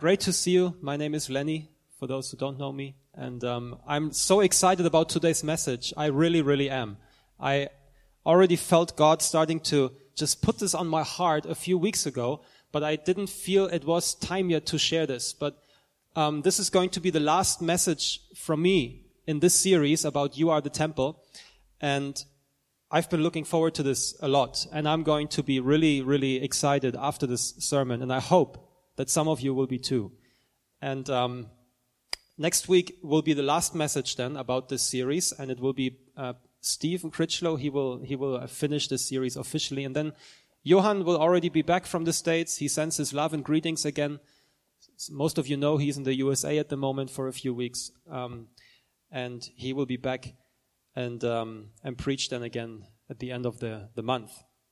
great to see you. My name is Lenny, for those who don't know me. And I'm so excited about today's message. I really, really am. I already felt God starting to just put this on my heart a few weeks ago, but I didn't feel it was time yet to share this. But this is going to be the last message from me in this series about You Are the Temple. And I've been looking forward to this a lot. And I'm going to be really, really excited after this sermon. And I hope that some of you will be too. And next week will be the last message then about this series. And it will be Stephen Critchlow. He will finish this series officially. And then Johan will already be back from the States. He sends his love and greetings again. Most of you know he's in the USA at the moment for a few weeks. And he will be back and preach then again at the end of the month.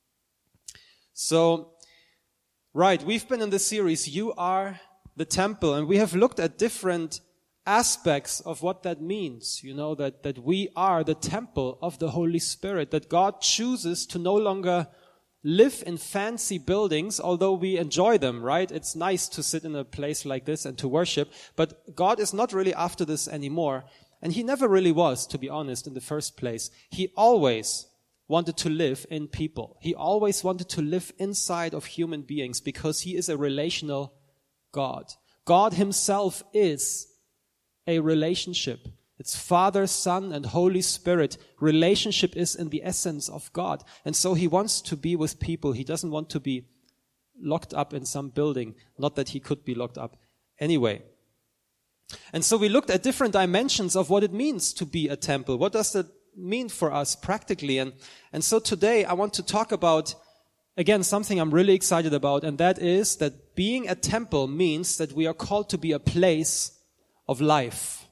So, right, we've been in this series, You Are the Temple, and we have looked at different aspects of what that means. You know, that we are the temple of the Holy Spirit, that God chooses to no longer live in fancy buildings, although we enjoy them, right? It's nice to sit in a place like this and to worship, but God is not really after this anymore. And he never really was, to be honest, in the first place. He always wanted to live in people. He always wanted to live inside of human beings because he is a relational God. God himself is a relationship. It's Father, Son, and Holy Spirit. Relationship is in the essence of God. And so he wants to be with people. He doesn't want to be locked up in some building. Not that he could be locked up anyway. And so we looked at different dimensions of what it means to be a temple. What does that mean for us practically? And so today I want to talk about, again, something I'm really excited about, and that is that being a temple means that we are called to be a place of life.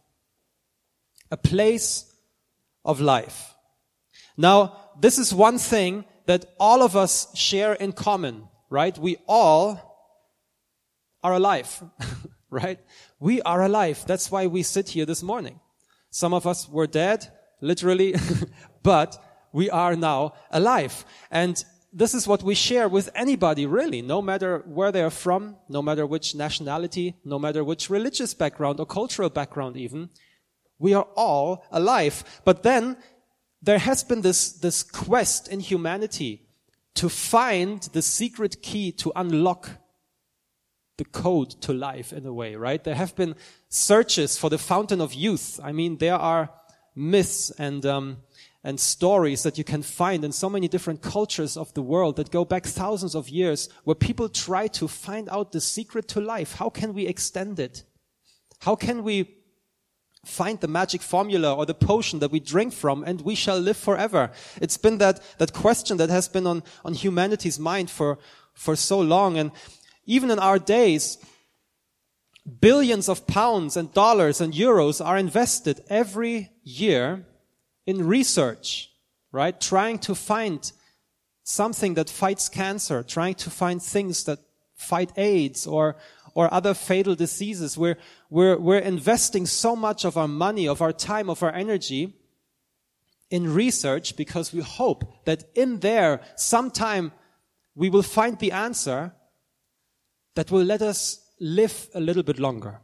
A place of life. Now, this is one thing that all of us share in common, right? We all are alive, right? We are alive. That's why we sit here this morning. Some of us were dead, literally, but we are now alive. And this is what we share with anybody, really, no matter where they are from, no matter which nationality, no matter which religious background or cultural background even. We are all alive. But then there has been this quest in humanity to find the secret key to unlock the code to life in a way, right? There have been searches for the fountain of youth. I mean, there are myths and stories that you can find in so many different cultures of the world that go back thousands of years where people try to find out the secret to life. How can we extend it? How can we find the magic formula or the potion that we drink from and we shall live forever? It's been that question that has been on humanity's mind for so long. And even in our days, billions of pounds and dollars and euros are invested every year in research, right? Trying to find something that fights cancer, trying to find things that fight AIDS or other fatal diseases. We're investing so much of our money, of our time, of our energy in research because we hope that in there sometime we will find the answer that will let us live a little bit longer.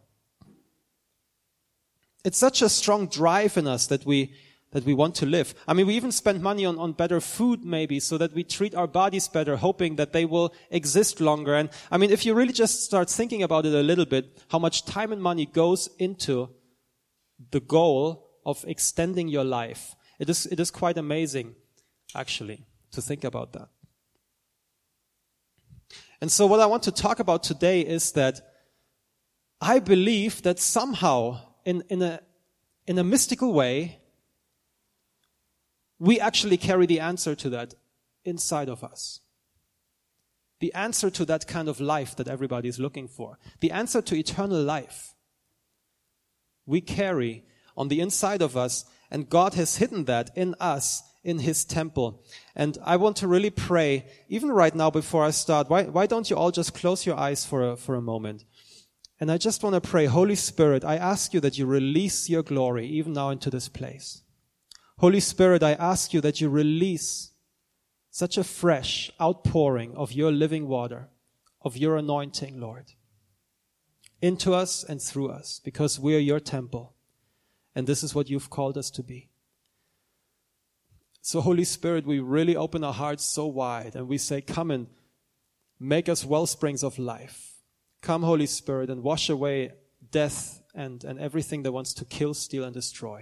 It's such a strong drive in us that we want to live. I mean, we even spend money on better food maybe so that we treat our bodies better, hoping that they will exist longer. And I mean, if you really just start thinking about it a little bit, how much time and money goes into the goal of extending your life. It is quite amazing, actually, to think about that. And so what I want to talk about today is that I believe that somehow, in a mystical way, we actually carry the answer to that inside of us. The answer to that kind of life that everybody is looking for. The answer to eternal life. We carry on the inside of us, and God has hidden that in us, in his temple. And I want to really pray, even right now before I start, why don't you all just close your eyes for a moment? And I just want to pray, Holy Spirit, I ask you that you release your glory even now into this place. Holy Spirit, I ask you that you release such a fresh outpouring of your living water, of your anointing, Lord. into us and through us, because we are your temple. And this is what you've called us to be. So Holy Spirit, we really open our hearts so wide and we say, come and make us well springs of life. Come, Holy Spirit, and wash away death and everything that wants to kill, steal, and destroy.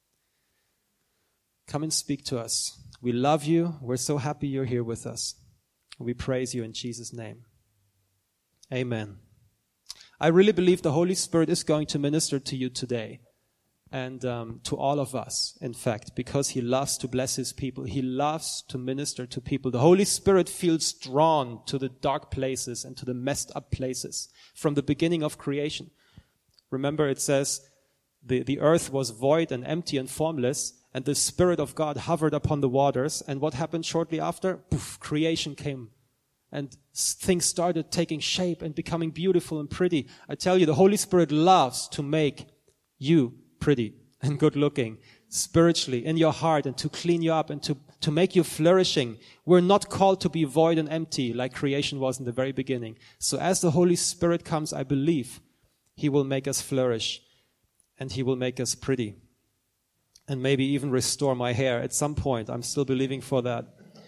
Come and speak to us. We love you. We're so happy you're here with us. We praise you in Jesus' name. Amen. I really believe the Holy Spirit is going to minister to you today. And to all of us, in fact, because he loves to bless his people. He loves to minister to people. The Holy Spirit feels drawn to the dark places and to the messed up places from the beginning of creation. Remember, it says the earth was void and empty and formless, and the Spirit of God hovered upon the waters. And what happened shortly after? Poof, creation came. And things started taking shape and becoming beautiful and pretty. I tell you, the Holy Spirit loves to make you pretty and good looking spiritually in your heart, and to clean you up and to make you flourishing. We're not called to be void and empty like creation was in the very beginning. So as the Holy Spirit comes, I believe he will make us flourish and he will make us pretty and maybe even restore my hair at some point. I'm still believing for that.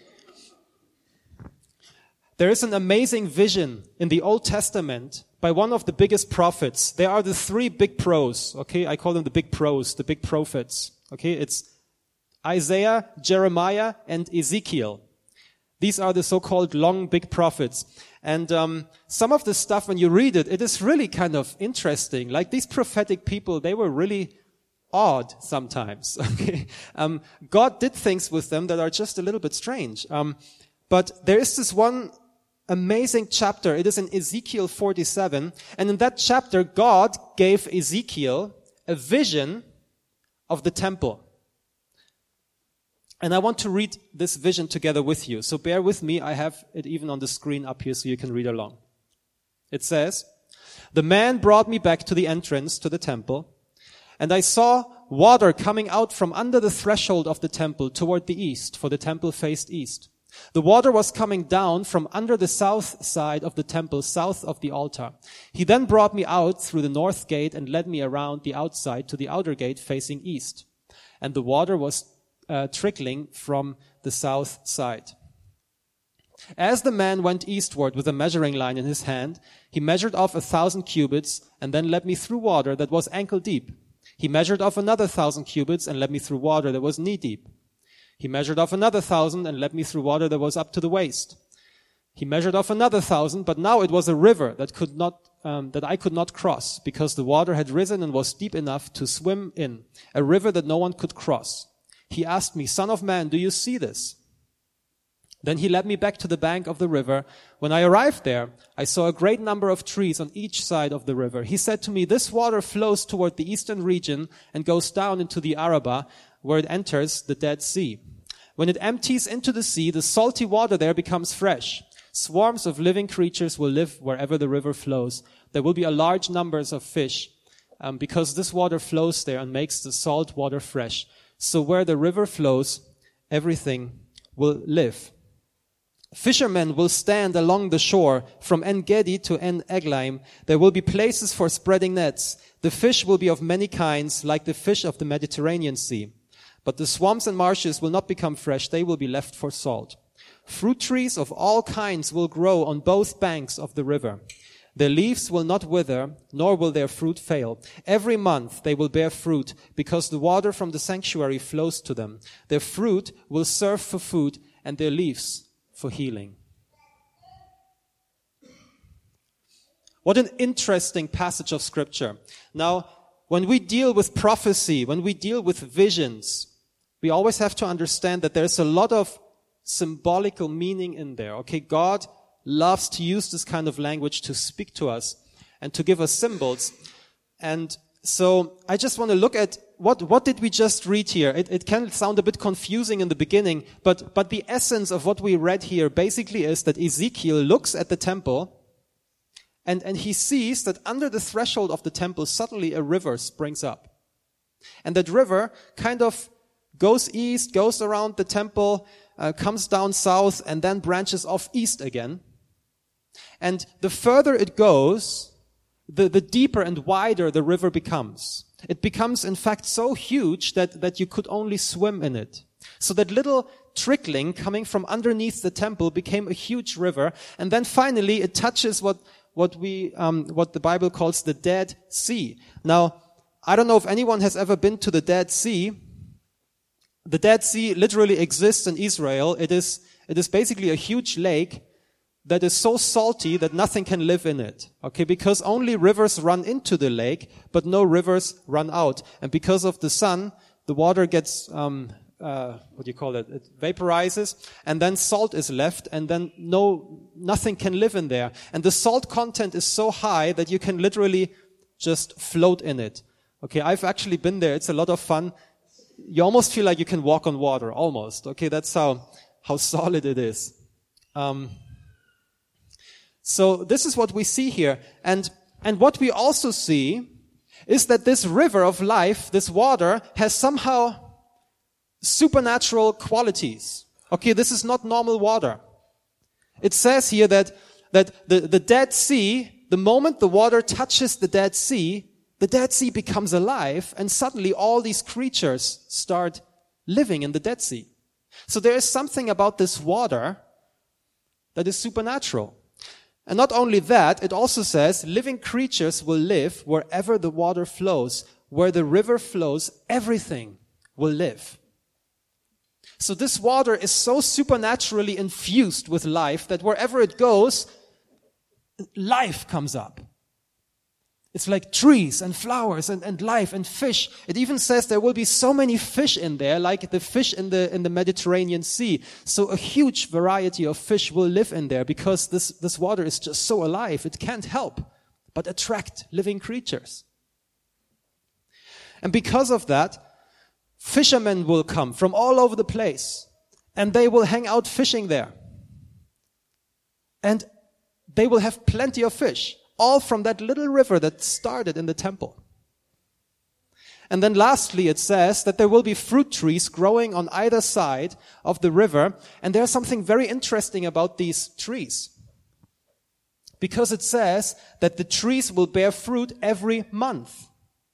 There is an amazing vision in the Old Testament by one of the biggest prophets. There are the three big pros, okay? I call them the big pros, the big prophets, okay? It's Isaiah, Jeremiah, and Ezekiel. These are the so-called long big prophets. And some of the stuff, when you read it, it is really kind of interesting. Like these prophetic people, they were really odd sometimes, okay? God did things with them that are just a little bit strange. But there is this one amazing chapter. It is in Ezekiel 47. And in that chapter, God gave Ezekiel a vision of the temple. And I want to read this vision together with you. So bear with me. I have it even on the screen up here so you can read along. It says, "The man brought me back to the entrance to the temple, and I saw water coming out from under the threshold of the temple toward the east, for the temple faced east. The water was coming down from under the south side of the temple, south of the altar. He then brought me out through the north gate and led me around the outside to the outer gate facing east. And the water was trickling from the south side. As the man went eastward with a measuring line in his hand, he measured off 1,000 cubits and then led me through water that was ankle deep. He measured off another 1,000 cubits and led me through water that was knee deep. He measured off another 1,000 and led me through water that was up to the waist. He measured off another 1,000, but now it was a river that I could not cross, because the water had risen and was deep enough to swim in, a river that no one could cross. He asked me, 'Son of man, do you see this?' Then he led me back to the bank of the river. When I arrived there, I saw a great number of trees on each side of the river. He said to me, 'This water flows toward the eastern region and goes down into the Arabah, where it enters the Dead Sea. When it empties into the sea, the salty water there becomes fresh. Swarms of living creatures will live wherever the river flows. There will be a large numbers of fish, because this water flows there and makes the salt water fresh. So where the river flows, everything will live. Fishermen will stand along the shore from En-Gedi to En-Eglaim. There will be places for spreading nets. The fish will be of many kinds, like the fish of the Mediterranean Sea. But the swamps and marshes will not become fresh. They will be left for salt. Fruit trees of all kinds will grow on both banks of the river. Their leaves will not wither, nor will their fruit fail. Every month they will bear fruit, because the water from the sanctuary flows to them. Their fruit will serve for food, and their leaves for healing." What an interesting passage of Scripture. Now, when we deal with prophecy, when we deal with visions, we always have to understand that there's a lot of symbolical meaning in there. Okay, God loves to use this kind of language to speak to us and to give us symbols. And so I just want to look at what did we just read here? It can sound a bit confusing in the beginning, but the essence of what we read here basically is that Ezekiel looks at the temple and he sees that under the threshold of the temple suddenly a river springs up. And that river kind of goes east, goes around the temple, comes down south, and then branches off east again. And the further it goes, the deeper and wider the river becomes. It becomes, in fact, so huge that you could only swim in it. So that little trickling coming from underneath the temple became a huge river, and then finally it touches what the Bible calls the Dead Sea. Now, I don't know if anyone has ever been to the Dead Sea. The Dead Sea literally exists in Israel. It is basically a huge lake that is so salty that nothing can live in it. Okay, because only rivers run into the lake, but no rivers run out. And because of the sun, the water gets, it vaporizes, and then salt is left, and then nothing can live in there. And the salt content is so high that you can literally just float in it. Okay, I've actually been there. It's a lot of fun. You almost feel like you can walk on water, almost. Okay, that's how solid it is. So this is what we see here. And what we also see is that this river of life, this water, has somehow supernatural qualities. Okay, this is not normal water. It says here that the Dead Sea, the moment the water touches the Dead Sea becomes alive, and suddenly all these creatures start living in the Dead Sea. So there is something about this water that is supernatural. And not only that, it also says living creatures will live wherever the water flows. Where the river flows, everything will live. So this water is so supernaturally infused with life that wherever it goes, life comes up. It's like trees and flowers and life and fish. It even says there will be so many fish in there, like the fish in the Mediterranean Sea. So a huge variety of fish will live in there because this water is just so alive. It can't help but attract living creatures. And because of that, fishermen will come from all over the place, and they will hang out fishing there. And they will have plenty of fish, all from that little river that started in the temple. And then lastly, it says that there will be fruit trees growing on either side of the river. And there's something very interesting about these trees. Because it says that the trees will bear fruit every month.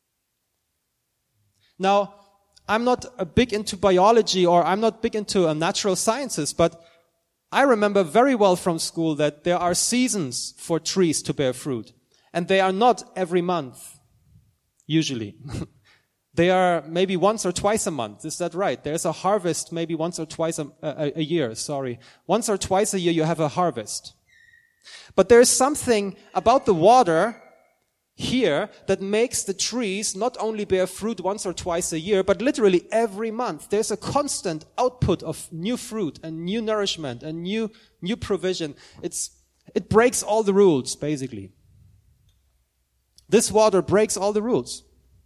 Now, I'm not big into biology, or I'm not big into natural sciences, but I remember very well from school that there are seasons for trees to bear fruit. And they are not every month, usually. They are maybe once or twice a month. Is that right? There's a harvest maybe once or twice a year, sorry. Once or twice a year you have a harvest. But there is something about the water here that makes the trees not only bear fruit once or twice a year, but literally every month. There's a constant output of new fruit and new nourishment and new provision. It breaks all the rules, basically. This water breaks all the rules.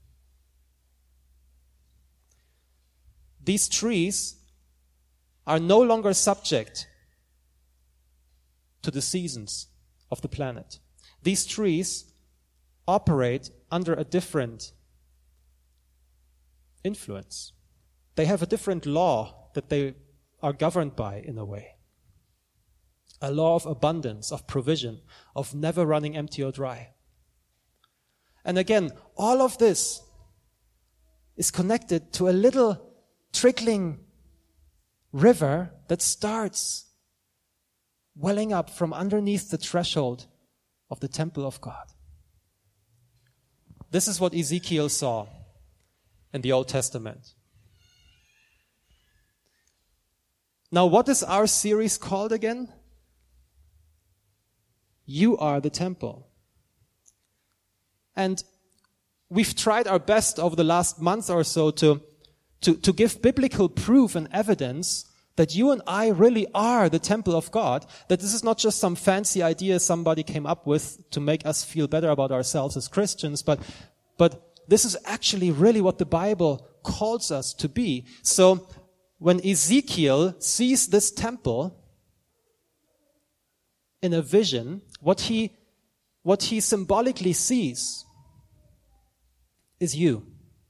These trees are no longer subject to the seasons of the planet. These trees operate under a different influence. They have a different law that they are governed by, in a way. A law of abundance, of provision, of never running empty or dry. And again, all of this is connected to a little trickling river that starts welling up from underneath the threshold of the temple of God. This is what Ezekiel saw in the Old Testament. Now, what is our series called again? You are the temple. And we've tried our best over the last month or so to give biblical proof and evidence that you and I really are the temple of God, that this is not just some fancy idea somebody came up with to make us feel better about ourselves as Christians, but this is actually really what the Bible calls us to be. So when Ezekiel sees this temple in a vision, what he symbolically sees is you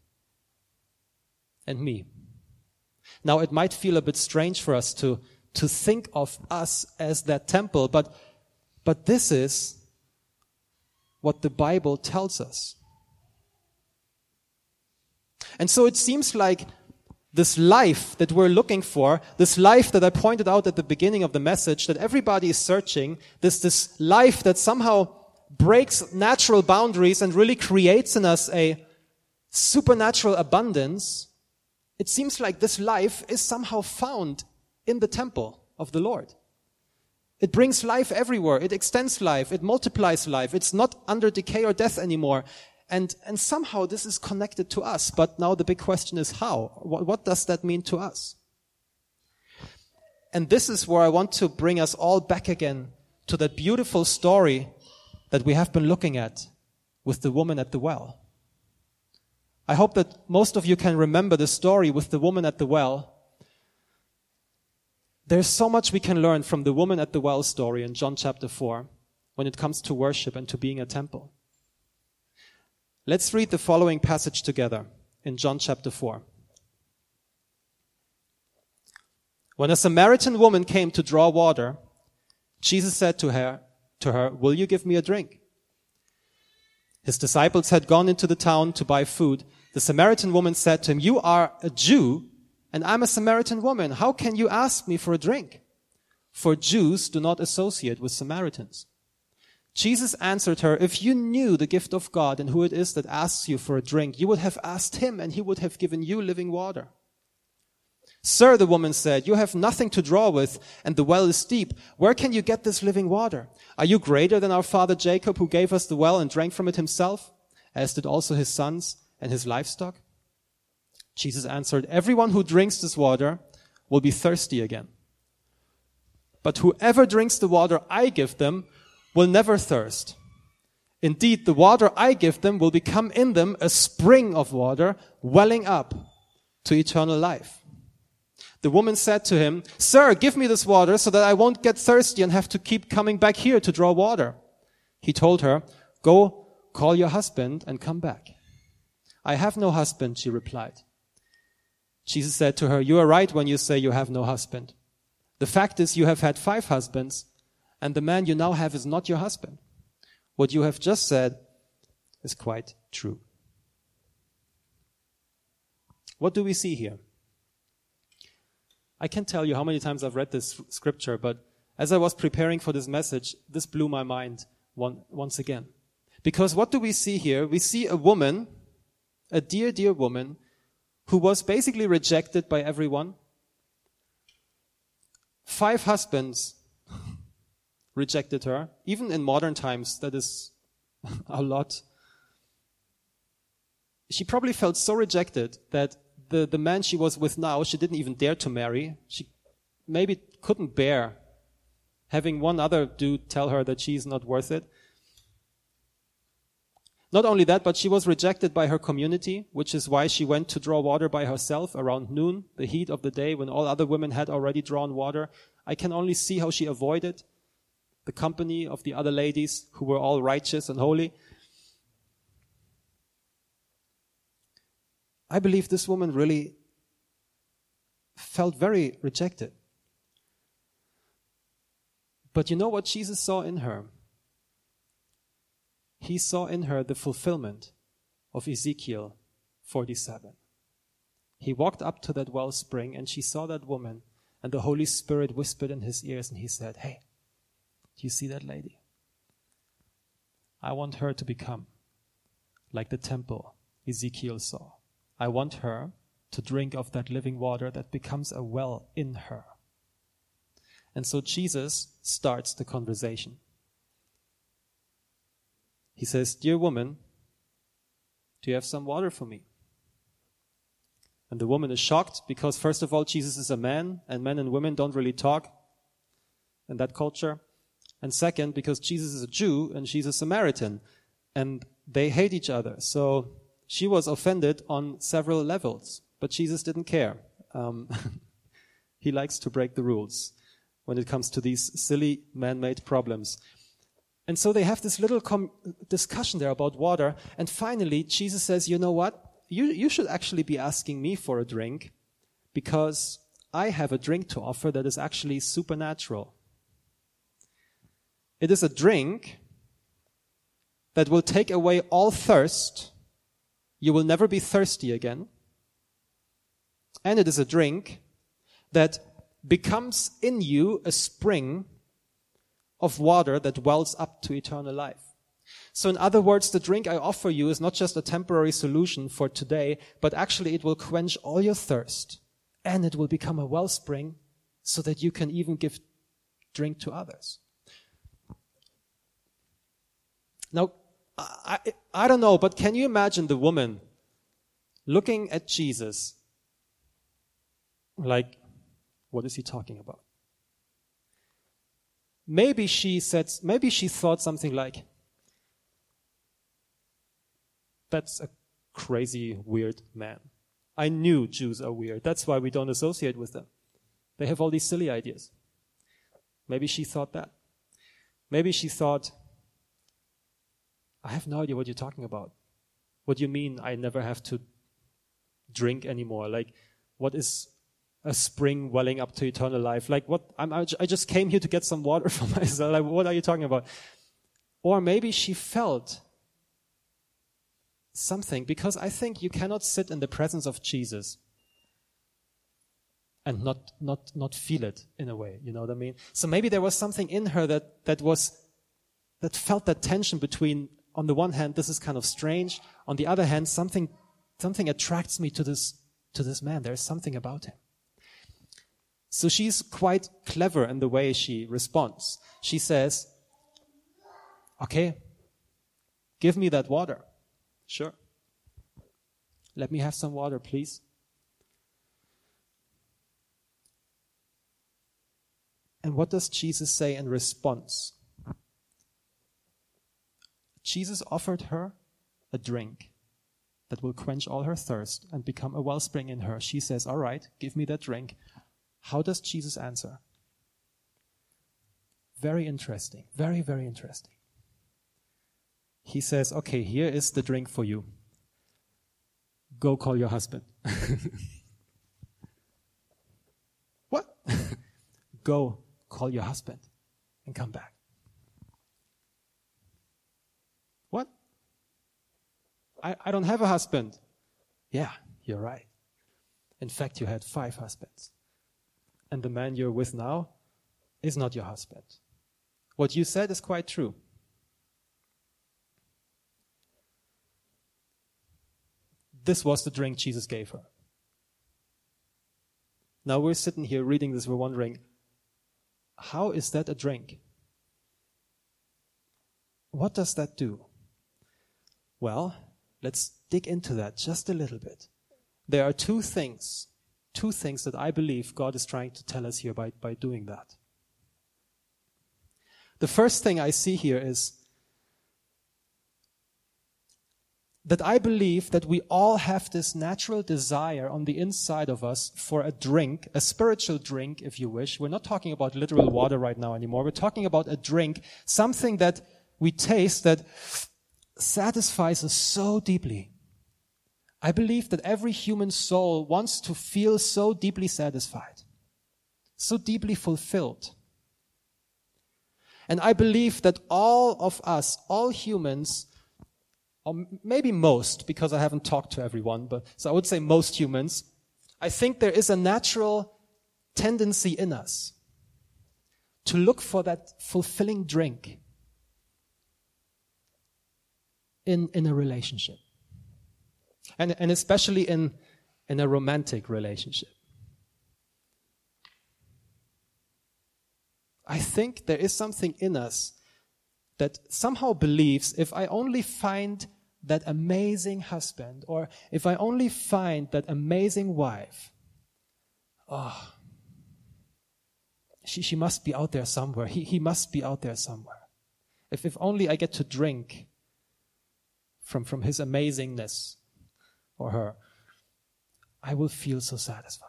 and me. Now, it might feel a bit strange for us to think of us as that temple, but this is what the Bible tells us. And so it seems like this life that we're looking for, this life that I pointed out at the beginning of the message, that everybody is searching, this life that somehow breaks natural boundaries and really creates in us a supernatural abundance, it seems like this life is somehow found in the temple of the Lord. It brings life everywhere. It extends life. It multiplies life. It's not under decay or death anymore. And somehow this is connected to us. But now the big question is how? What does that mean to us? And this is where I want to bring us all back again to that beautiful story that we have been looking at with the woman at the well. I hope that most of you can remember the story with the woman at the well. There's so much we can learn from the woman at the well story in John chapter 4 when it comes to worship and to being a temple. Let's read the following passage together in John chapter 4. When a Samaritan woman came to draw water, Jesus said to her, "Will you give me a drink?" His disciples had gone into the town to buy food. The Samaritan woman said to him, "You are a Jew, and I'm a Samaritan woman. How can you ask me for a drink?" For Jews do not associate with Samaritans. Jesus answered her, "If you knew the gift of God and who it is that asks you for a drink, you would have asked him, and he would have given you living water." "Sir," the woman said, "you have nothing to draw with, and the well is deep. Where can you get this living water? Are you greater than our father Jacob, who gave us the well and drank from it himself, as did also his sons and his livestock?" Jesus answered, "Everyone who drinks this water will be thirsty again. But whoever drinks the water I give them will never thirst. Indeed, the water I give them will become in them a spring of water welling up to eternal life." The woman said to him, "Sir, give me this water so that I won't get thirsty and have to keep coming back here to draw water." He told her, "Go, call your husband and come back." "I have no husband," she replied. Jesus said to her, "You are right when you say you have no husband. The fact is you have had 5 husbands, and the man you now have is not your husband. What you have just said is quite true." What do we see here? I can't tell you how many times I've read this scripture, but as I was preparing for this message, this blew my mind once again. Because what do we see here? We see a woman, a dear, dear woman, who was basically rejected by everyone. 5 husbands rejected her. Even in modern times, that is a lot. She probably felt so rejected that the man she was with now, she didn't even dare to marry. She maybe couldn't bear having one other dude tell her that she's not worth it. Not only that, but she was rejected by her community, which is why she went to draw water by herself around noon, the heat of the day when all other women had already drawn water. I can only see how she avoided the company of the other ladies who were all righteous and holy. I believe this woman really felt very rejected. But you know what Jesus saw in her? He saw in her the fulfillment of Ezekiel 47. He walked up to that wellspring and she saw that woman, and the Holy Spirit whispered in his ears and he said, "Hey, do you see that lady? I want her to become like the temple Ezekiel saw. I want her to drink of that living water that becomes a well in her." And so Jesus starts the conversation. He says, "Dear woman, do you have some water for me?" And the woman is shocked because, first of all, Jesus is a man, and men and women don't really talk in that culture. And second, because Jesus is a Jew and she's a Samaritan, and they hate each other. So she was offended on several levels, but Jesus didn't care. He likes to break the rules when it comes to these silly man-made problems. And so they have this little discussion there about water. And finally, Jesus says, "You know what? You should actually be asking me for a drink because I have a drink to offer that is actually supernatural. It is a drink that will take away all thirst. You will never be thirsty again. And it is a drink that becomes in you a spring of water that wells up to eternal life. So in other words, the drink I offer you is not just a temporary solution for today, but actually it will quench all your thirst, and it will become a wellspring so that you can even give drink to others. Now, I don't know, but can you imagine the woman looking at Jesus like, what is he talking about? Maybe she thought something like, that's a crazy, weird man. I knew Jews are weird. That's why we don't associate with them. They have all these silly ideas. Maybe she thought that. Maybe she thought, I have no idea what you're talking about. What do you mean I never have to drink anymore? Like, what is a spring welling up to eternal life? Like, what? I just came here to get some water for myself. Like, what are you talking about? Or maybe she felt something, because I think you cannot sit in the presence of Jesus and not feel it in a way. You know what I mean? So maybe there was something in her that felt that tension between, on the one hand, this is kind of strange. On the other hand, something attracts me to this man. There's something about him. So she's quite clever in the way she responds. She says, okay, give me that water. Sure. Let me have some water, please. And what does Jesus say in response? Jesus offered her a drink that will quench all her thirst and become a wellspring in her. She says, all right, give me that drink. How does Jesus answer? Very interesting. Very, very interesting. He says, okay, here is the drink for you. Go call your husband. What? Go call your husband and come back. What? I don't have a husband. Yeah, you're right. In fact, you had 5 husbands. And the man you're with now is not your husband. What you said is quite true. This was the drink Jesus gave her. Now we're sitting here reading this, we're wondering, how is that a drink? What does that do? Well, let's dig into that just a little bit. There are two things that I believe God is trying to tell us here by doing that. The first thing I see here is that I believe that we all have this natural desire on the inside of us for a drink, a spiritual drink, if you wish. We're not talking about literal water right now anymore. We're talking about a drink, something that we taste that satisfies us so deeply. I believe that every human soul wants to feel so deeply satisfied, so deeply fulfilled. And I believe that all of us, all humans, or maybe most, because I haven't talked to everyone, but so I would say most humans, I think there is a natural tendency in us to look for that fulfilling drink in a relationship. And especially in a romantic relationship. I think there is something in us that somehow believes, if I only find that amazing husband, or if I only find that amazing wife, she must be out there somewhere. He must be out there somewhere. If only I get to drink from his amazingness or her, I will feel so satisfied.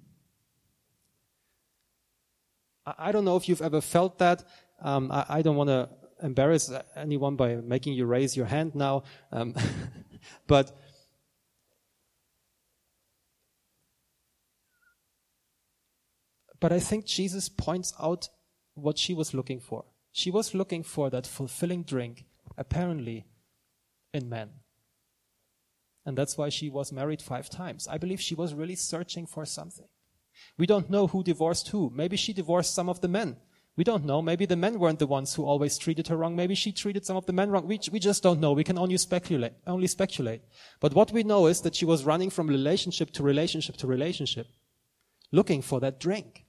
I don't know if you've ever felt that. I don't want to embarrass anyone by making you raise your hand now. But I think Jesus points out what she was looking for. She was looking for that fulfilling drink, apparently, in men. And that's why she was married 5 times. I believe she was really searching for something. We don't know who divorced who. Maybe she divorced some of the men. We don't know. Maybe the men weren't the ones who always treated her wrong. Maybe she treated some of the men wrong. We just don't know. We can only speculate. But what we know is that she was running from relationship to relationship to relationship, looking for that drink.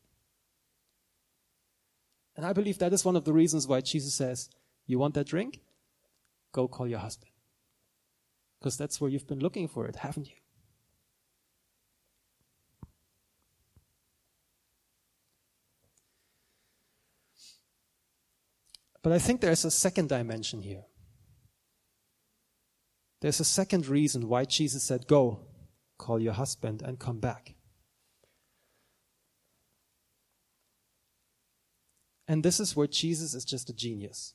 And I believe that is one of the reasons why Jesus says, you want that drink? Go call your husband. Because that's where you've been looking for it, haven't you? But I think there's a second dimension here. There's a second reason why Jesus said, go, call your husband and come back. And this is where Jesus is just a genius.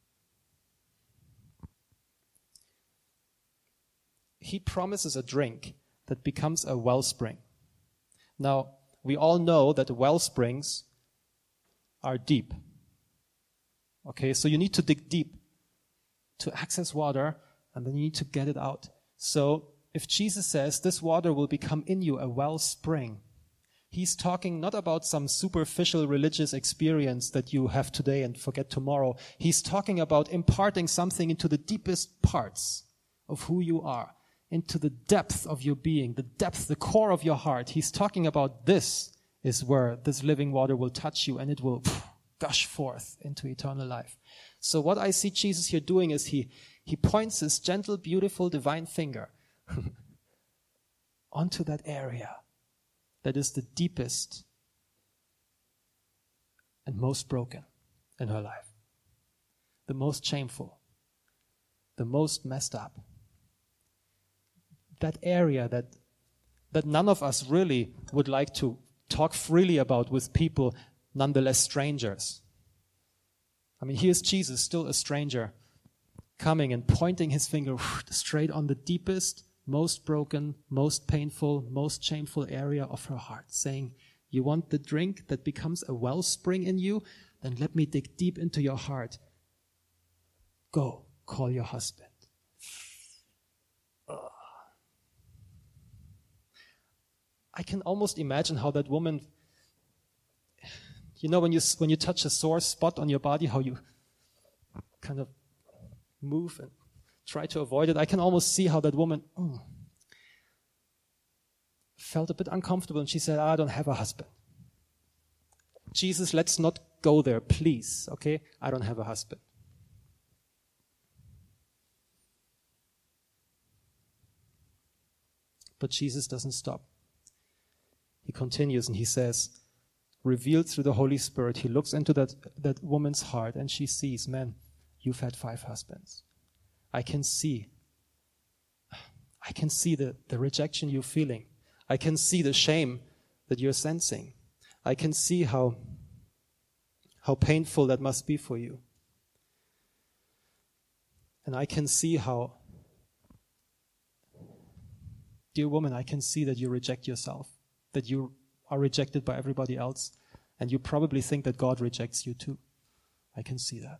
He promises a drink that becomes a wellspring. Now, we all know that well springs are deep. Okay, so you need to dig deep to access water, and then you need to get it out. So if Jesus says this water will become in you a wellspring, he's talking not about some superficial religious experience that you have today and forget tomorrow. He's talking about imparting something into the deepest parts of who you are, into the depth of your being, the depth, the core of your heart. He's talking about this is where this living water will touch you and it will gush forth into eternal life. So what I see Jesus here doing is he points his gentle, beautiful, divine finger onto that area that is the deepest and most broken in her life. The most shameful, the most messed up. That area that none of us really would like to talk freely about with people, nonetheless strangers. I mean, here's Jesus, still a stranger, coming and pointing his finger straight on the deepest, most broken, most painful, most shameful area of her heart, saying, you want the drink that becomes a wellspring in you? Then let me dig deep into your heart. Go, call your husband. I can almost imagine how that woman, you know, when you touch a sore spot on your body, how you kind of move and try to avoid it. I can almost see how that woman felt a bit uncomfortable, and she said, I don't have a husband. Jesus, let's not go there, please, okay? I don't have a husband. But Jesus doesn't stop. He continues and he says, revealed through the Holy Spirit, he looks into that woman's heart and she sees, man, you've had 5 husbands. I can see the rejection you're feeling. I can see the shame that you're sensing. I can see how painful that must be for you. And I can see how, dear woman, I can see that you reject yourself, that you are rejected by everybody else, and you probably think that God rejects you too. I can see that.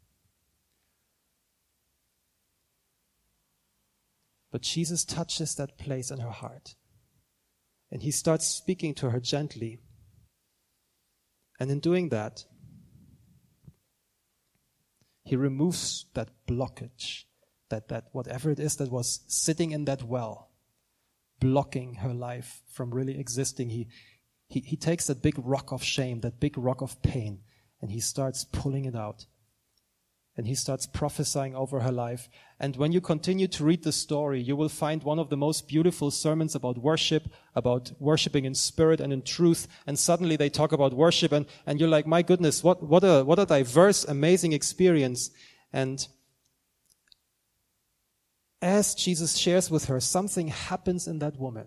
But Jesus touches that place in her heart, and he starts speaking to her gently. And in doing that, he removes that blockage, that whatever it is that was sitting in that well, blocking her life from really existing. He takes that big rock of shame, that big rock of pain, and he starts pulling it out. And he starts prophesying over her life. And when you continue to read the story, you will find one of the most beautiful sermons about worship, about worshiping in spirit and in truth. And suddenly they talk about worship, and you're like, my goodness, what a diverse, amazing experience. And as Jesus shares with her, something happens in that woman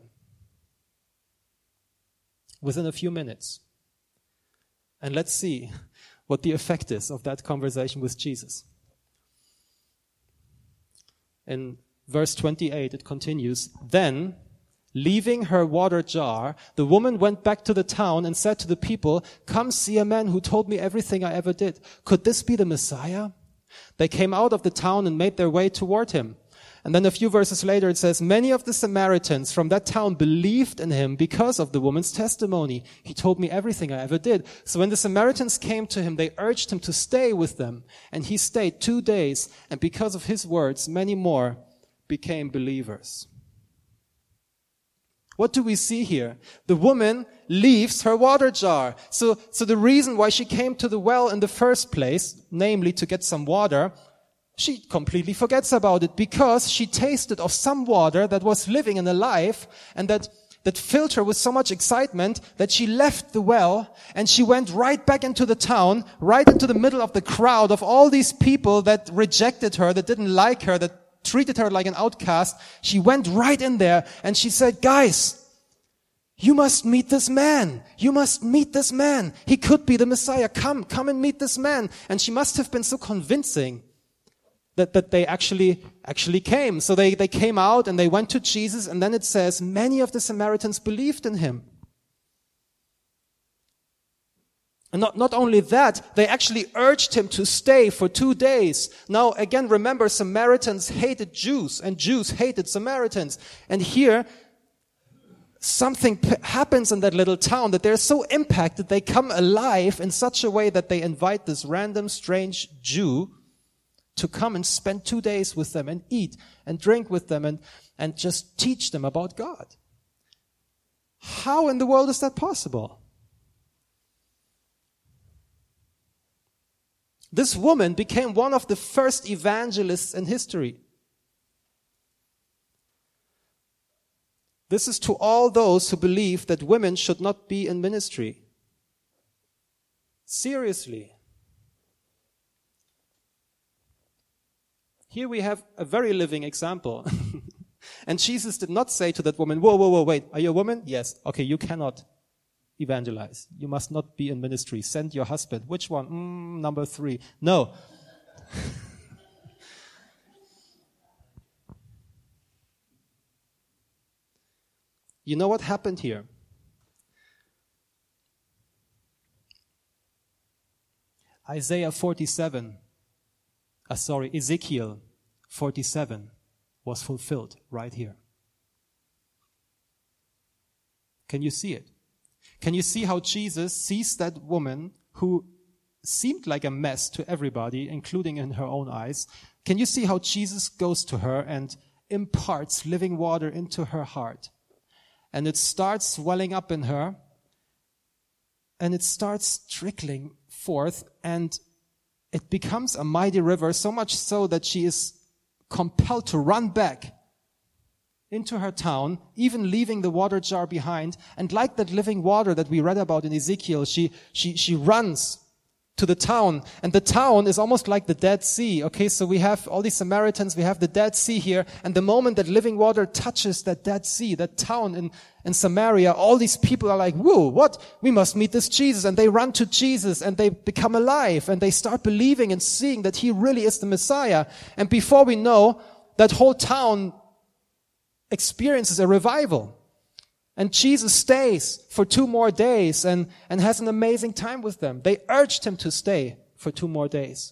within a few minutes. And let's see what the effect is of that conversation with Jesus. In verse 28, it continues, then, leaving her water jar, the woman went back to the town and said to the people, come see a man who told me everything I ever did. Could this be the Messiah? They came out of the town and made their way toward him. And then a few verses later it says, many of the Samaritans from that town believed in him because of the woman's testimony. He told me everything I ever did. So when the Samaritans came to him, they urged him to stay with them. And he stayed 2 days. And because of his words, many more became believers. What do we see here? The woman leaves her water jar. So the reason why she came to the well in the first place, namely to get some water, she completely forgets about it because she tasted of some water that was living and alive and that filled her with so much excitement that she left the well and she went right back into the town, right into the middle of the crowd of all these people that rejected her, that didn't like her, that treated her like an outcast. She went right in there and she said, guys, you must meet this man. You must meet this man. He could be the Messiah. Come and meet this man. And she must have been so convincing that they actually came. So they came out and they went to Jesus, and then it says, many of the Samaritans believed in him. And not only that, they actually urged him to stay for 2 days. Now, again, remember, Samaritans hated Jews, and Jews hated Samaritans. And here, something happens in that little town that they're so impacted, they come alive in such a way that they invite this random, strange Jew to come and spend 2 days with them and eat and drink with them and just teach them about God. How in the world is that possible? This woman became one of the first evangelists in history. This is to all those who believe that women should not be in ministry. Seriously. Here we have a very living example. And Jesus did not say to that woman, whoa, wait, are you a woman? Yes. Okay, you cannot evangelize. You must not be in ministry. Send your husband. Which one? Number 3. No. You know what happened here? Ezekiel 47 was fulfilled right here. Can you see it? Can you see how Jesus sees that woman who seemed like a mess to everybody, including in her own eyes? Can you see how Jesus goes to her and imparts living water into her heart? And it starts welling up in her, and it starts trickling forth, and it becomes a mighty river, so much so that she is compelled to run back into her town, even leaving the water jar behind. And like that living water that we read about in Ezekiel, she runs to the town. And the town is almost like the Dead Sea. Okay, so we have all these Samaritans, we have the Dead Sea here. And the moment that living water touches that Dead Sea, that town in Samaria, all these people are like, whoa, what? We must meet this Jesus. And they run to Jesus and they become alive and they start believing and seeing that he really is the Messiah. And before we know, that whole town experiences a revival. And Jesus stays for 2 more days and has an amazing time with them. They urged him to stay for 2 more days.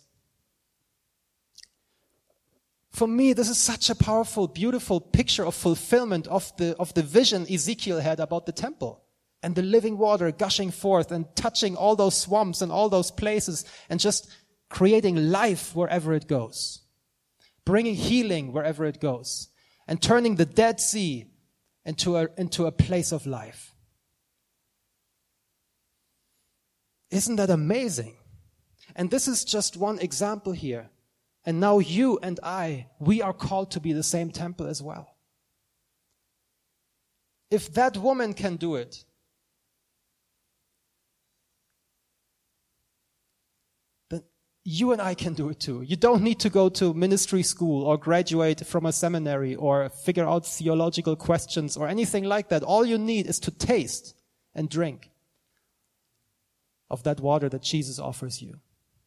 For me, this is such a powerful, beautiful picture of fulfillment of the vision Ezekiel had about the temple. And the living water gushing forth and touching all those swamps and all those places and just creating life wherever it goes. Bringing healing wherever it goes. And turning the Dead Sea into a place of life. Isn't that amazing? And this is just one example here. And now you and I, we are called to be the same temple as well. If that woman can do it, then you and I can do it too. You don't need to go to ministry school or graduate from a seminary or figure out theological questions or anything like that. All you need is to taste and drink of that water that Jesus offers you.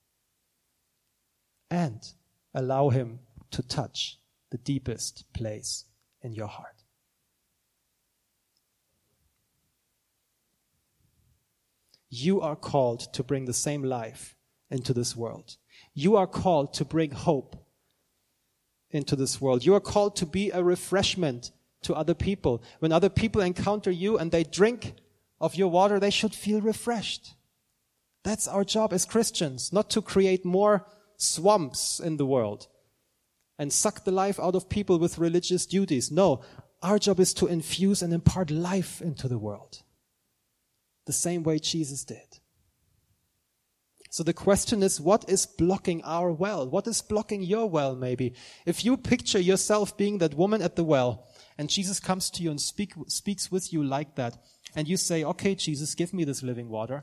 And allow him to touch the deepest place in your heart. You are called to bring the same life into this world. You are called to bring hope into this world. You are called to be a refreshment to other people. When other people encounter you and they drink of your water, they should feel refreshed. That's our job as Christians, not to create more swamps in the world and suck the life out of people with religious duties. No, our job is to infuse and impart life into the world, the same way Jesus did. So the question is, what is blocking our well? What is blocking your well, maybe? If you picture yourself being that woman at the well, and Jesus comes to you and speaks with you like that, and you say, okay, Jesus, give me this living water.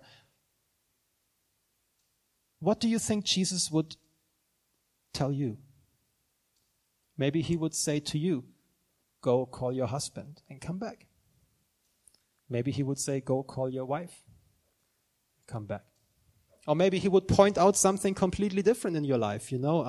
What do you think Jesus would tell you? Maybe he would say to you, go call your husband and come back. Maybe he would say, go call your wife, come back. Or maybe he would point out something completely different in your life,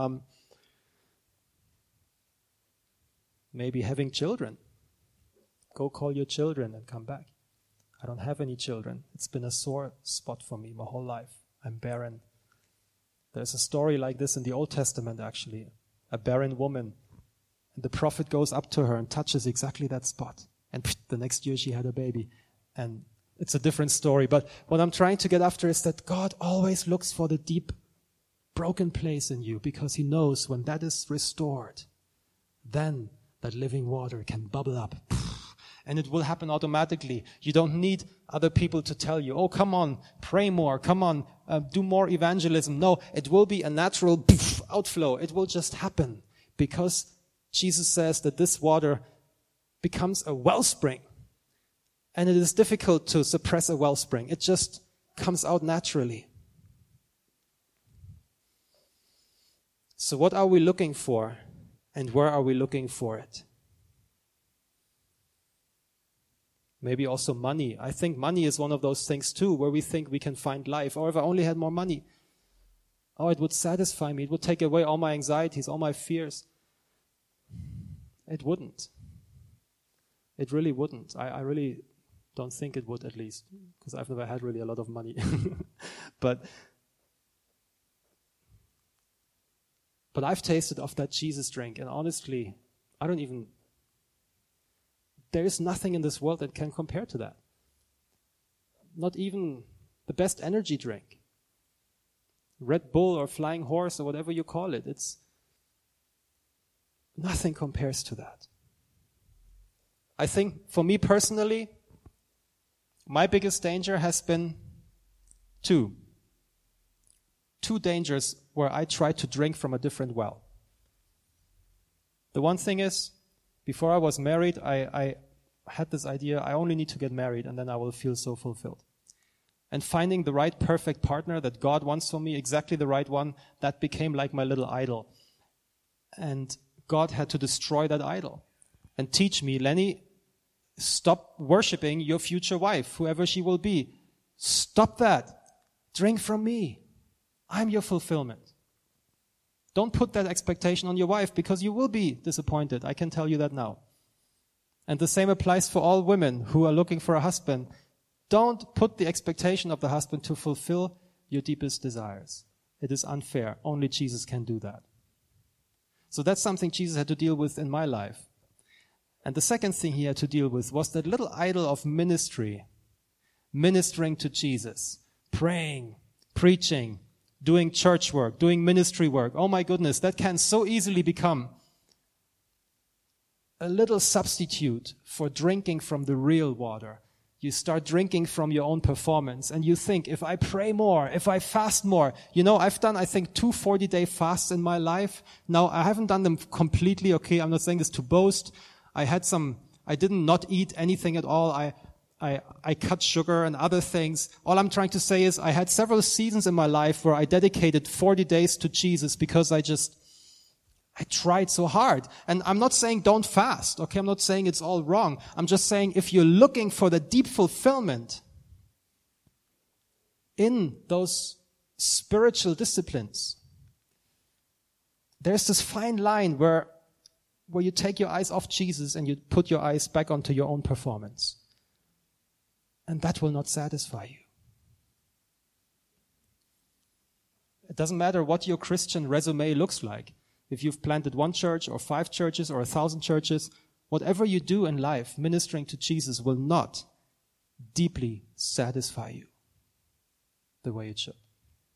maybe having children. Go call your children and come back. I don't have any children. It's been a sore spot for me my whole life. I'm barren. There's a story like this in the Old Testament, actually. A barren woman. And the prophet goes up to her and touches exactly that spot. And the next year she had a baby. And it's a different story. But what I'm trying to get after is that God always looks for the deep, broken place in you, because he knows when that is restored, then that living water can bubble up. And it will happen automatically. You don't need other people to tell you, oh, come on, pray more, come on, do more evangelism. No, it will be a natural outflow. It will just happen because Jesus says that this water becomes a wellspring. And it is difficult to suppress a wellspring. It just comes out naturally. So what are we looking for? And where are we looking for it? Maybe also money. I think money is one of those things too, where we think we can find life. Or if I only had more money, oh, it would satisfy me. It would take away all my anxieties, all my fears. It wouldn't. It really wouldn't. I really don't think it would, at least, because I've never had really a lot of money. But I've tasted of that Jesus drink, and honestly, there is nothing in this world that can compare to that. Not even the best energy drink. Red Bull or Flying Horse or whatever you call it. Nothing compares to that. I think for me personally, my biggest danger has been two dangers where I tried to drink from a different well. The one thing is, before I was married, I had this idea, I only need to get married and then I will feel so fulfilled. And finding the right perfect partner that God wants for me, exactly the right one, that became like my little idol. And God had to destroy that idol and teach me, Lenny, stop worshiping your future wife, whoever she will be. Stop that. Drink from me. I'm your fulfillment. Don't put that expectation on your wife because you will be disappointed. I can tell you that now. And the same applies for all women who are looking for a husband. Don't put the expectation of the husband to fulfill your deepest desires. It is unfair. Only Jesus can do that. So that's something Jesus had to deal with in my life. And the second thing he had to deal with was that little idol of ministry. Ministering to Jesus. Praying, preaching, doing church work, doing ministry work. Oh my goodness, that can so easily become a little substitute for drinking from the real water. You start drinking from your own performance and you think, if I pray more, if I fast more, I've done, I think, 2 40-day fasts in my life. Now, I haven't done them completely, okay, I'm not saying this to boast. I didn't not eat anything at all. I cut sugar and other things. All I'm trying to say is I had several seasons in my life where I dedicated 40 days to Jesus because I tried so hard. And I'm not saying don't fast, okay? I'm not saying it's all wrong. I'm just saying if you're looking for the deep fulfillment in those spiritual disciplines, there's this fine line where you take your eyes off Jesus and you put your eyes back onto your own performance. And that will not satisfy you. It doesn't matter what your Christian resume looks like. If you've planted 1 church or 5 churches or 1,000 churches, whatever you do in life, ministering to Jesus will not deeply satisfy you the way it should.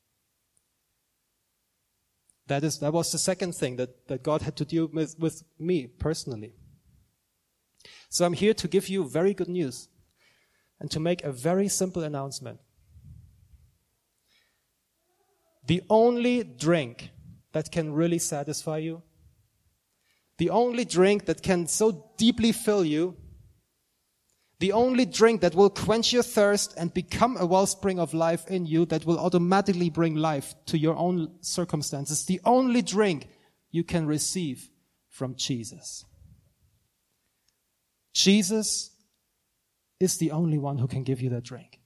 That was the second thing that God had to deal with me personally. So I'm here to give you very good news and to make a very simple announcement. The only drink that can really satisfy you, the only drink that can so deeply fill you, the only drink that will quench your thirst and become a wellspring of life in you that will automatically bring life to your own circumstances, the only drink you can receive from Jesus. Jesus is the only one who can give you that drink.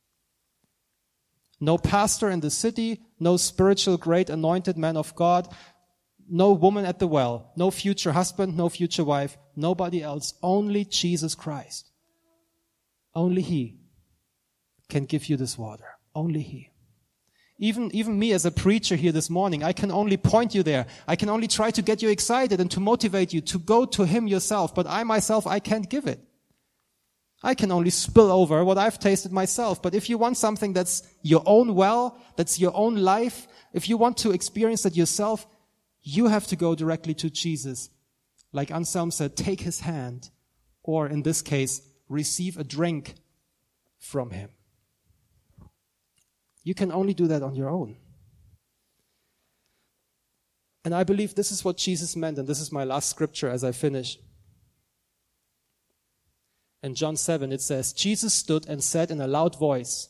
No pastor in the city, no spiritual great anointed man of God, no woman at the well, no future husband, no future wife, nobody else, only Jesus Christ. Only He can give you this water. Only He. Even me as a preacher here this morning, I can only point you there. I can only try to get you excited and to motivate you to go to Him yourself. But I myself, I can't give it. I can only spill over what I've tasted myself. But if you want something that's your own well, that's your own life, if you want to experience it yourself, you have to go directly to Jesus. Like Anselm said, take His hand, or in this case, receive a drink from Him. You can only do that on your own. And I believe this is what Jesus meant, and this is my last scripture as I finish. In John 7, it says, Jesus stood and said in a loud voice,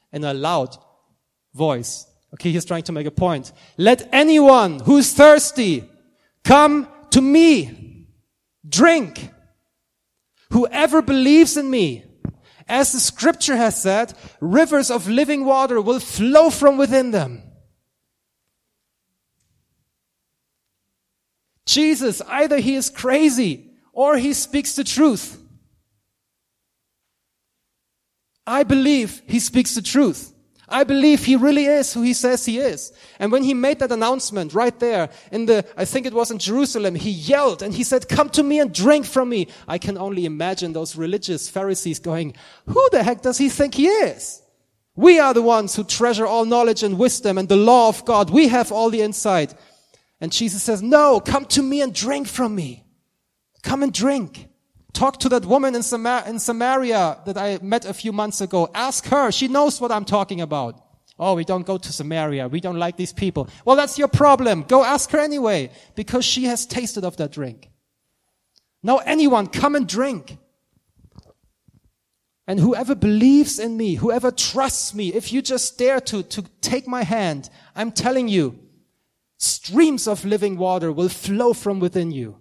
okay, he's trying to make a point. Let anyone who is thirsty come to me, drink. Whoever believes in me, as the scripture has said, rivers of living water will flow from within them. Jesus, either He is crazy or He speaks the truth. I believe He speaks the truth. I believe He really is who He says He is. And when He made that announcement right there I think it was in Jerusalem, He yelled and He said, come to me and drink from me. I can only imagine those religious Pharisees going, who the heck does He think He is? We are the ones who treasure all knowledge and wisdom and the law of God. We have all the insight. And Jesus says, no, come to me and drink from me. Come and drink. Talk to that woman in Samaria that I met a few months ago. Ask her. She knows what I'm talking about. Oh, we don't go to Samaria. We don't like these people. Well, that's your problem. Go ask her anyway, because she has tasted of that drink. Now anyone, come and drink. And whoever believes in me, whoever trusts me, if you just dare to take my hand, I'm telling you, streams of living water will flow from within you.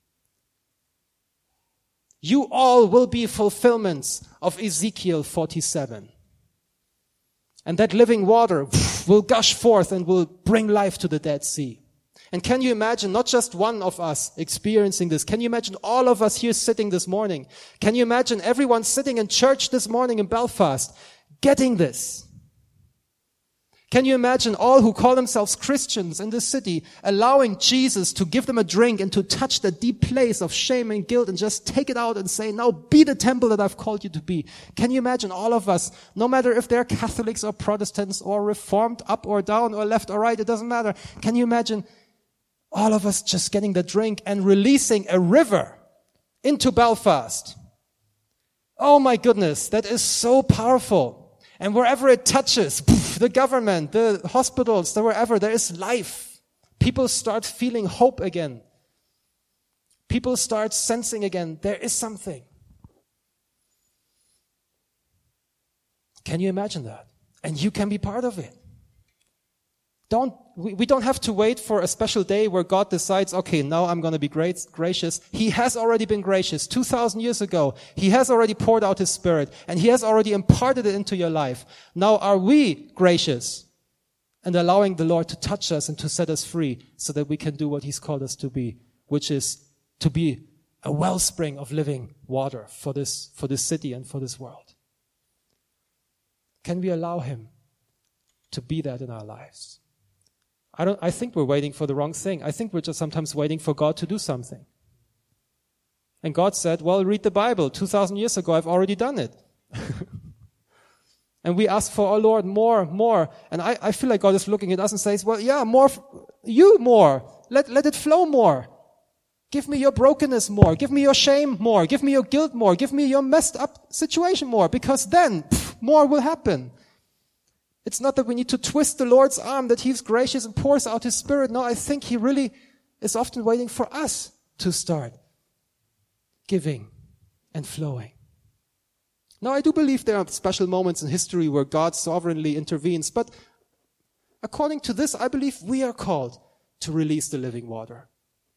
You all will be fulfillments of Ezekiel 47. And that living water will gush forth and will bring life to the Dead Sea. And can you imagine not just one of us experiencing this? Can you imagine all of us here sitting this morning? Can you imagine everyone sitting in church this morning in Belfast getting this? Can you imagine all who call themselves Christians in this city allowing Jesus to give them a drink and to touch the deep place of shame and guilt and just take it out and say, now be the temple that I've called you to be? Can you imagine all of us, no matter if they're Catholics or Protestants or Reformed, up or down or left or right, it doesn't matter. Can you imagine all of us just getting the drink and releasing a river into Belfast? Oh my goodness, that is so powerful. And wherever it touches, the government, the hospitals, wherever, there is life. People start feeling hope again. People start sensing again, there is something. Can you imagine that? And you can be part of it. We don't have to wait for a special day where God decides, okay, now I'm going to be gracious. He has already been gracious 2,000 years ago. He has already poured out His Spirit and He has already imparted it into your life. Now are we gracious and allowing the Lord to touch us and to set us free so that we can do what He's called us to be, which is to be a wellspring of living water for this city and for this world? Can we allow Him to be that in our lives? I think we're waiting for the wrong thing. I think we're just sometimes waiting for God to do something. And God said, well, read the Bible. 2,000 years ago, I've already done it. And we ask for, oh Lord, more. And I feel like God is looking at us and says, well, yeah, more. Let it flow more. Give me your brokenness more. Give me your shame more. Give me your guilt more. Give me your messed up situation more. Because then, more will happen. It's not that we need to twist the Lord's arm, that He's gracious and pours out His Spirit. No, I think He really is often waiting for us to start giving and flowing. Now, I do believe there are special moments in history where God sovereignly intervenes, but according to this, I believe we are called to release the living water.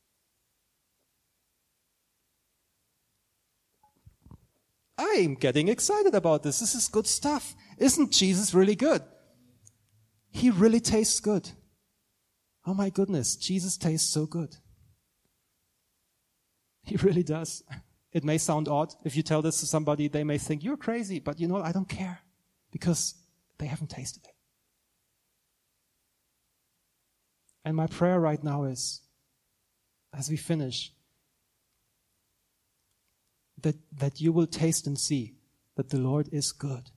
I'm getting excited about this. This is good stuff. Isn't Jesus really good? He really tastes good. Oh my goodness, Jesus tastes so good. He really does. It may sound odd. If you tell this to somebody, they may think, you're crazy. But I don't care. Because they haven't tasted it. And my prayer right now is, as we finish, that you will taste and see that the Lord is good.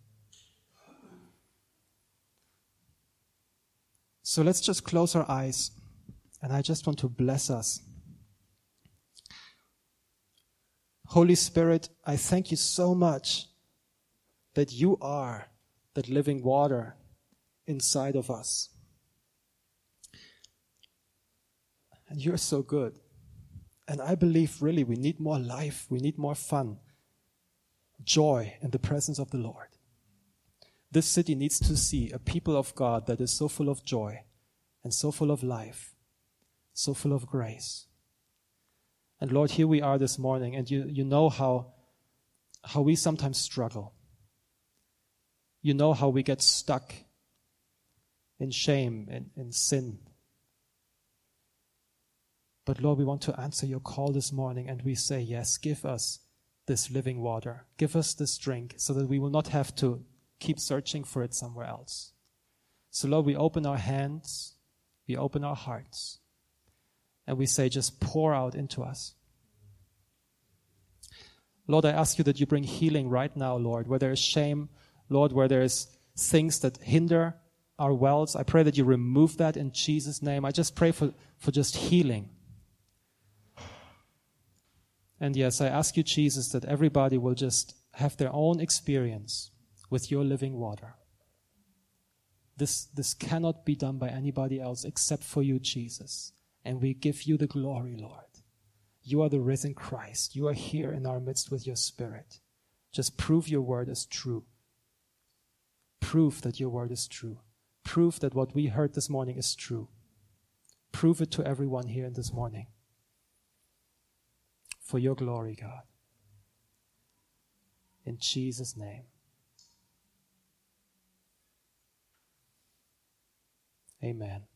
So let's just close our eyes. And I just want to bless us. Holy Spirit, I thank you so much that you are that living water inside of us. And you're so good. And I believe really we need more life, we need more fun, joy in the presence of the Lord. This city needs to see a people of God that is so full of joy and so full of life, so full of grace. And Lord, here we are this morning, and you know how we sometimes struggle. You know how we get stuck in shame and in sin. But Lord, we want to answer your call this morning, and we say, yes, give us this living water. Give us this drink so that we will not have to keep searching for it somewhere else. So Lord, we open our hands, we open our hearts, and we say, just pour out into us. Lord, I ask you that you bring healing right now, Lord, where there is shame, Lord, where there is things that hinder our wells. I pray that you remove that in Jesus' name. I just pray for just healing. And yes, I ask you, Jesus, that everybody will just have their own experience with your living water. This cannot be done by anybody else except for you, Jesus. And we give you the glory, Lord. You are the risen Christ. You are here in our midst with your Spirit. Just prove your word is true. Prove that your word is true. Prove that what we heard this morning is true. Prove it to everyone here this morning. For your glory, God. In Jesus' name. Amen.